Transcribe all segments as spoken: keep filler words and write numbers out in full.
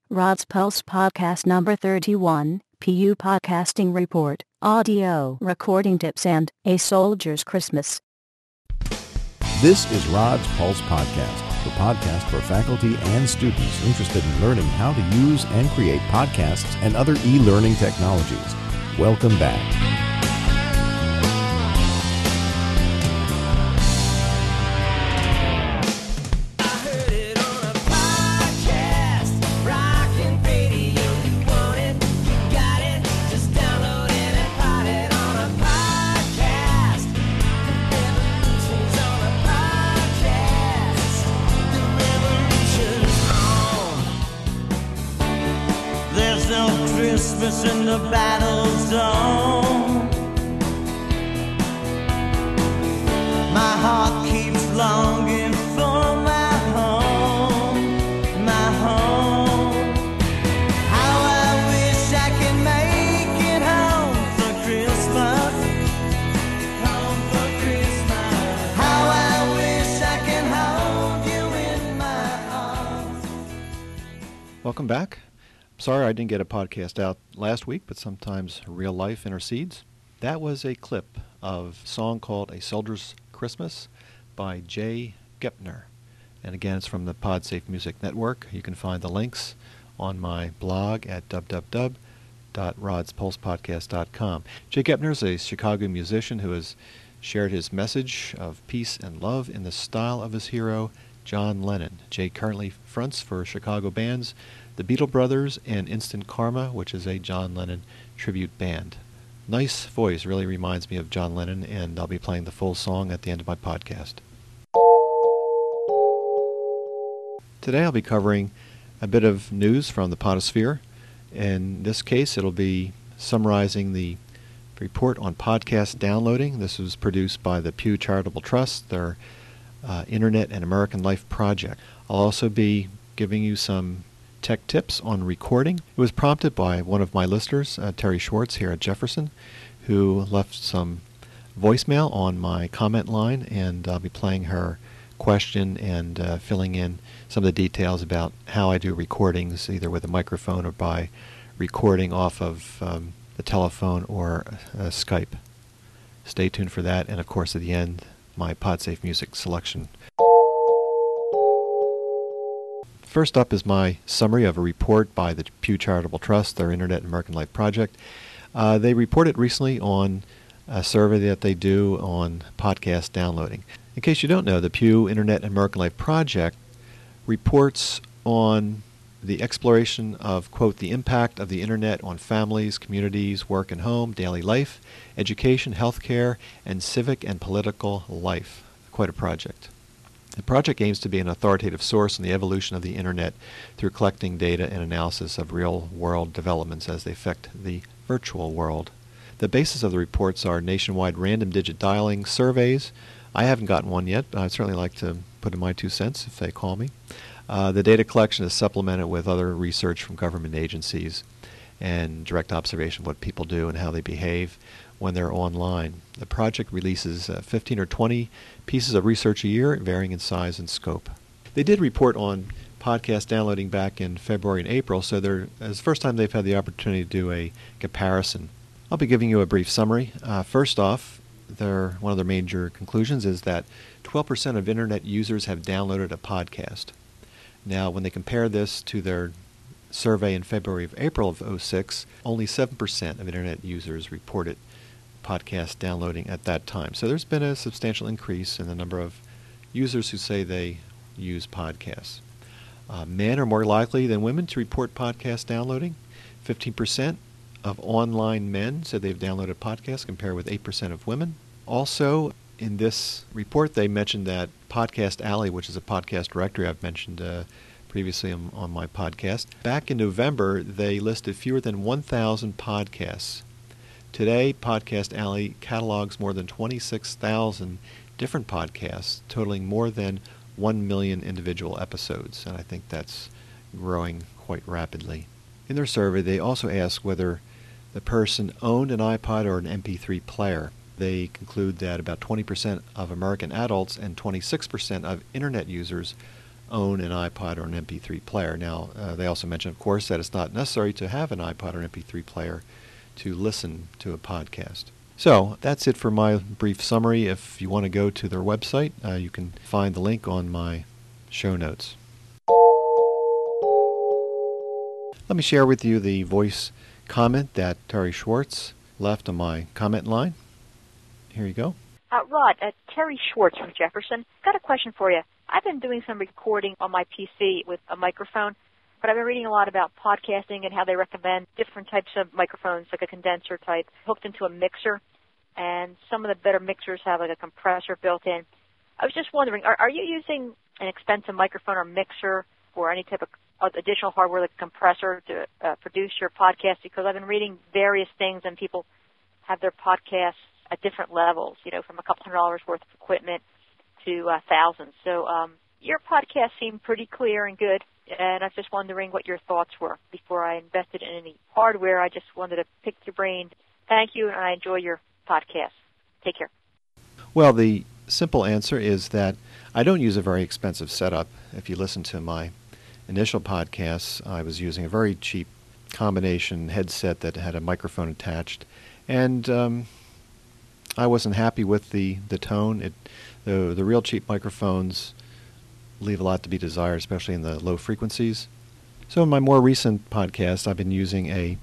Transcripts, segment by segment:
Rod's Pulse Podcast number thirty-one, P U Podcasting Report, Audio Recording Tips and A Soldier's Christmas. This is Rod's Pulse Podcast, the podcast for faculty and students interested in learning how to use and create podcasts and other e-learning technologies. Welcome back. Christmas in the battle zone. My heart keeps longing for my home, my home. How I wish I could make it home for Christmas, home for Christmas. How I wish I could hold you in my arms. Welcome back. Sorry I didn't get a podcast out last week, but sometimes real life intercedes. That was a clip of a song called A Soldier's Christmas by Jay Gepner. And again, it's from the PodSafe Music Network. You can find the links on my blog at w w w dot rods pulse podcast dot com. Jay Gepner is a Chicago musician who has shared his message of peace and love in the style of his hero, John Lennon. Jay currently fronts for Chicago bands the Beatle Brothers and Instant Karma, which is a John Lennon tribute band. Nice voice, really reminds me of John Lennon, and I'll be playing the full song at the end of my podcast. Today I'll be covering a bit of news from the Podosphere. In this case, it'll be summarizing the report on podcast downloading. This was produced by the Pew Charitable Trust, their uh, Internet and American Life project. I'll also be giving you some tech tips on recording. It was prompted by one of my listeners, uh, Terry Schwartz here at Jefferson, who left some voicemail on my comment line, and I'll be playing her question and uh, filling in some of the details about how I do recordings, either with a microphone or by recording off of um, the telephone or uh, Skype. Stay tuned for that, and of course at the end, my PodSafe music selection. First up is my summary of a report by the Pew Charitable Trust, their Internet and American Life project. Uh, they reported recently on a survey that they do on podcast downloading. In case you don't know, the Pew Internet and American Life project reports on the exploration of, quote, the impact of the Internet on families, communities, work and home, daily life, education, healthcare, and civic and political life. Quite a project. The project aims to be an authoritative source in the evolution of the Internet through collecting data and analysis of real-world developments as they affect the virtual world. The basis of the reports are nationwide random digit dialing surveys. I haven't gotten one yet, but I'd certainly like to put in my two cents if they call me. Uh, the data collection is supplemented with other research from government agencies and direct observation of what people do and how they behave when they're online. The project releases uh, fifteen or twenty pieces of research a year, varying in size and scope. They did report on podcast downloading back in February and April, so they're, it's the first time they've had the opportunity to do a comparison. I'll be giving you a brief summary. Uh, first off, their, one of their major conclusions is that twelve percent of Internet users have downloaded a podcast. Now, when they compare this to their survey in February of April of oh six, only seven percent of Internet users reported podcast downloading at that time. So there's been a substantial increase in the number of users who say they use podcasts. Uh, men are more likely than women to report podcast downloading. fifteen percent of online men said they've downloaded podcasts, compared with eight percent of women. Also, in this report, they mentioned that Podcast Alley, which is a podcast directory I've mentioned uh, previously on, on my podcast, back in November, they listed fewer than one thousand podcasts. Today, Podcast Alley catalogs more than twenty-six thousand different podcasts, totaling more than one million individual episodes, and I think that's growing quite rapidly. In their survey, they also asked whether the person owned an iPod or an M P three player. They conclude that about twenty percent of American adults and twenty-six percent of Internet users own an iPod or an M P three player. Now, uh, they also mention, of course, that it's not necessary to have an iPod or M P three player to listen to a podcast. So that's it for my brief summary. If you want to go to their website, uh, you can find the link on my show notes. Let me share with you the voice comment that Terry Schwartz left on my comment line. Here you go. Uh, Rod, uh, Terry Schwartz from Jefferson. Got a question for you. I've been doing some recording on my P C with a microphone, but I've been reading a lot about podcasting and how they recommend different types of microphones, like a condenser type, hooked into a mixer, and some of the better mixers have like a compressor built in. I was just wondering, are, are you using an expensive microphone or mixer or any type of additional hardware like a compressor to uh, produce your podcast? Because I've been reading various things, and people have their podcasts at different levels, you know, from a couple hundred dollars worth of equipment to uh, thousands. So um, your podcast seemed pretty clear and good, and I was just wondering what your thoughts were before I invested in any hardware. I just wanted to pick your brain. Thank you, and I enjoy your podcast. Take care. Well, the simple answer is that I don't use a very expensive setup. If you listen to my initial podcasts, I was using a very cheap combination headset that had a microphone attached, and um, I wasn't happy with the, the tone. It, the, the real cheap microphones leave a lot to be desired, especially in the low frequencies. So in my more recent podcast, I've been using a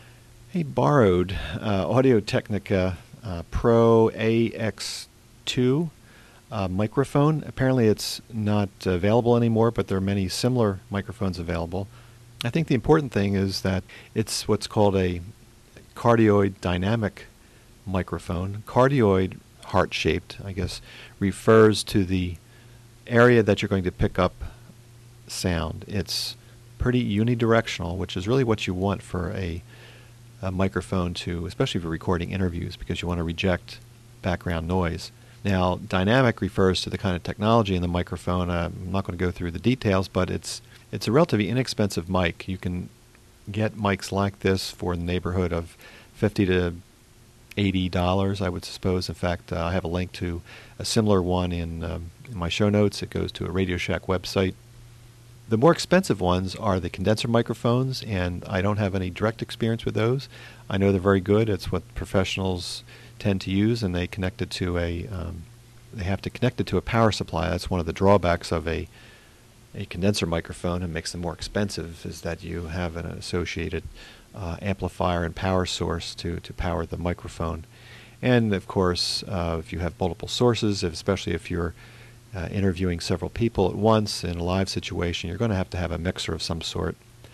a borrowed uh, Audio-Technica uh, Pro A X two uh, microphone. Apparently it's not available anymore, but there are many similar microphones available. I think the important thing is that it's what's called a cardioid dynamic microphone. Cardioid, heart-shaped, I guess, refers to the area that you're going to pick up sound. It's pretty unidirectional, which is really what you want for a, a microphone to, especially for recording interviews, because you want to reject background noise. Now, dynamic refers to the kind of technology in the microphone. Uh, I'm not going to go through the details, but it's it's a relatively inexpensive mic. You can get mics like this for the neighborhood of fifty to eighty dollars, I would suppose. In fact, uh, I have a link to a similar one in, um, in my show notes. It goes to a Radio Shack website. The more expensive ones are the condenser microphones, and I don't have any direct experience with those. I know they're very good. It's what professionals tend to use, and they connect it to a um, they have to connect it to a power supply. That's one of the drawbacks of a a condenser microphone. It makes them more expensive, is that you have an associated uh, amplifier and power source to to power the microphone. And of course, uh, if you have multiple sources, if, especially if you're uh, interviewing several people at once in a live situation, you're going to have to have a mixer of some sort.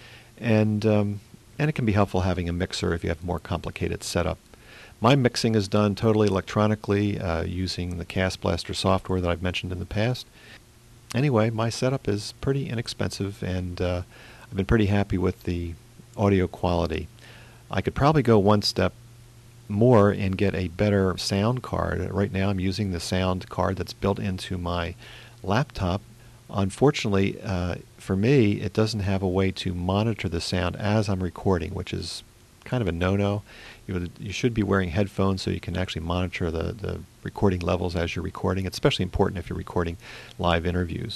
And um, and it can be helpful having a mixer if you have a more complicated setup. My mixing is done totally electronically uh, using the Cast Blaster software that I've mentioned in the past. Anyway, my setup is pretty inexpensive, and uh, I've been pretty happy with the audio quality. I could probably go one step more and get a better sound card. Right now I'm using the sound card that's built into my laptop. Unfortunately, uh, for me, it doesn't have a way to monitor the sound as I'm recording, which is kind of a no-no. You, would, you should be wearing headphones so you can actually monitor the, the recording levels as you're recording. It's especially important if you're recording live interviews.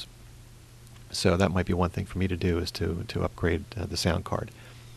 So that might be one thing for me to do, is to, to upgrade uh, the sound card.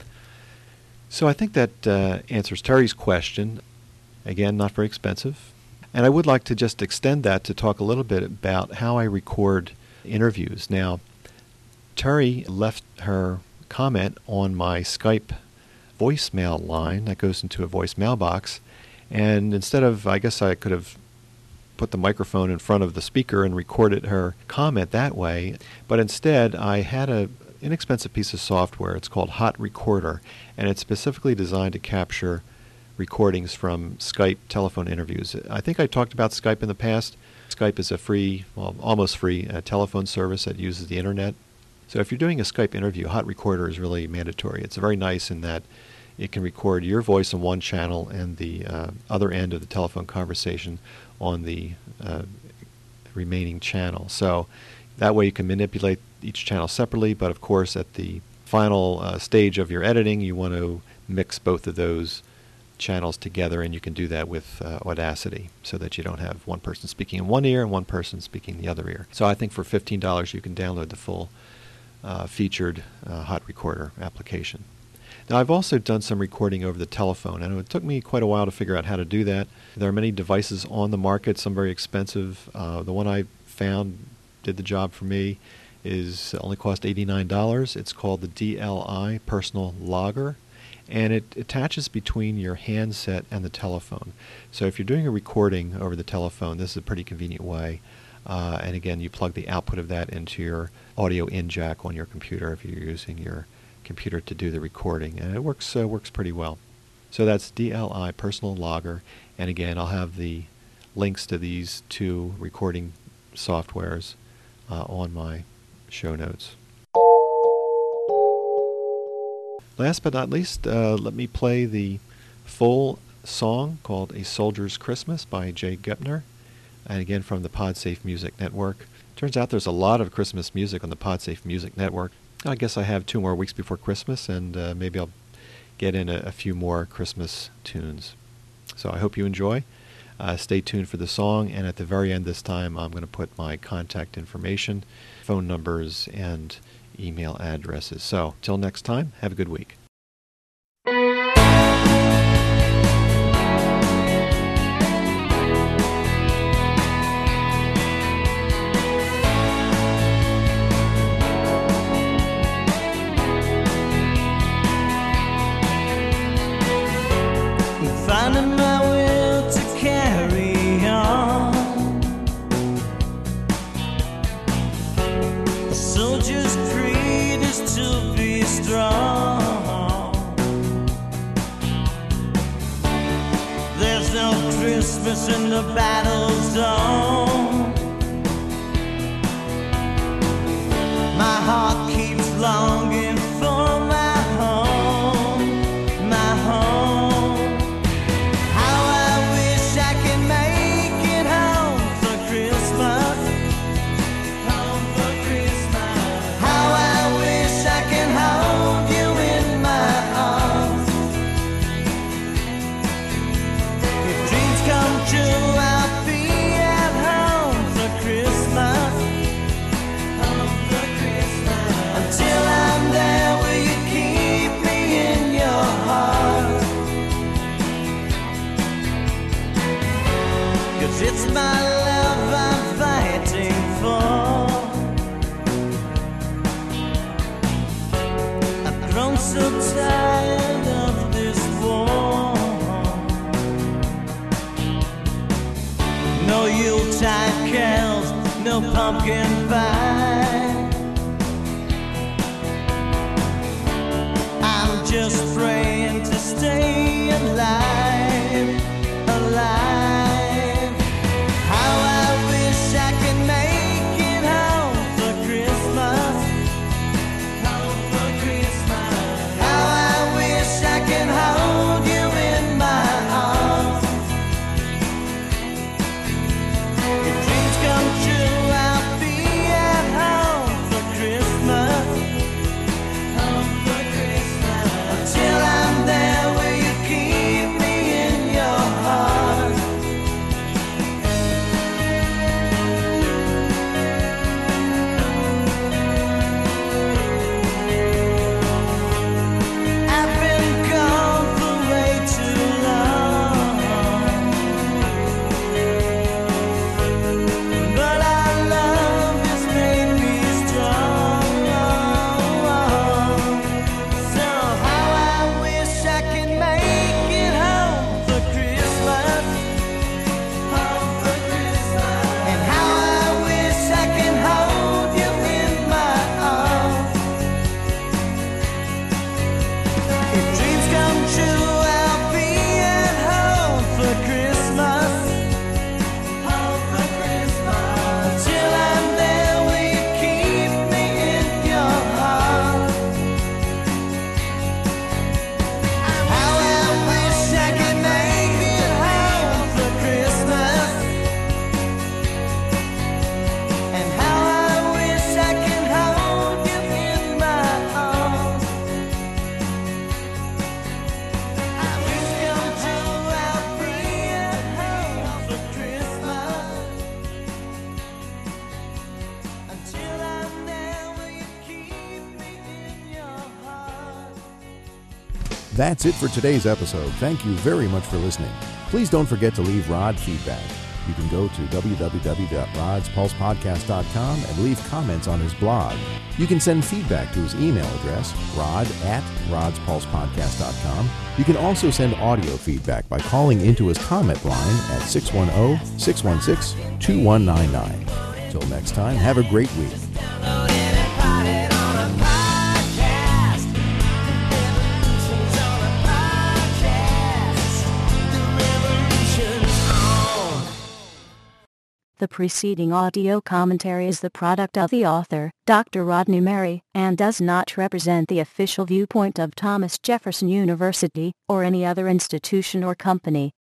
So I think that uh, answers Terry's question. Again, not very expensive. And I would like to just extend that to talk a little bit about how I record interviews. Now, Terry left her comment on my Skype voicemail line that goes into a voicemail box, and instead of, I guess I could have put the microphone in front of the speaker and recorded her comment that way, but instead I had a inexpensive piece of software. It's called Hot Recorder, and it's specifically designed to capture recordings from Skype telephone interviews. I think I talked about Skype in the past. Skype is a free, well, almost free uh, telephone service that uses the internet. So if you're doing a Skype interview, Hot Recorder is really mandatory. It's very nice in that it can record your voice on one channel and the uh, other end of the telephone conversation on the uh, remaining channel. So that way you can manipulate each channel separately, but of course at the final uh, stage of your editing, you want to mix both of those channels together, and you can do that with uh, Audacity so that you don't have one person speaking in one ear and one person speaking in the other ear. So I think for fifteen dollars you can download the full uh, featured uh, Hot Recorder application. Now, I've also done some recording over the telephone, and it took me quite a while to figure out how to do that. There are many devices on the market, some very expensive. Uh, the one I found did the job for me is only cost eighty-nine dollars. It's called the D L I Personal Logger, and it attaches between your handset and the telephone. So if you're doing a recording over the telephone, this is a pretty convenient way. Uh, and again, you plug the output of that into your audio in jack on your computer if you're using your computer to do the recording, and it works uh, works pretty well. So that's D L I Personal Logger, and again, I'll have the links to these two recording softwares uh, on my show notes. Last but not least, uh, let me play the full song called A Soldier's Christmas by Jay Gepner, and again from the PodSafe Music Network. Turns out there's a lot of Christmas music on the PodSafe Music Network. I guess I have two more weeks before Christmas, and uh, maybe I'll get in a, a few more Christmas tunes. So I hope you enjoy. Uh, stay tuned for the song, and at the very end this time I'm going to put my contact information, phone numbers, and email addresses. So till next time, have a good week. Finding my will to carry on. A soldier's creed is to be strong. There's no Christmas in the battle zone. My heart keeps longing for my home, my home. It's my love I'm fighting for. I've grown so tired of this war. No Yuletide carols, no pumpkin pie. I'm just praying to stay alive, alive. That's it for today's episode. Thank you very much for listening. Please don't forget to leave Rod feedback. You can go to w w w dot rods pulse podcast dot com and leave comments on his blog. You can send feedback to his email address, rod at rods pulse podcast dot com. You can also send audio feedback by calling into his comment line at six one zero, six one six, two one nine nine. Till next time, have a great week. The preceding audio commentary is the product of the author, Doctor Rodney Merry, and does not represent the official viewpoint of Thomas Jefferson University, or any other institution or company.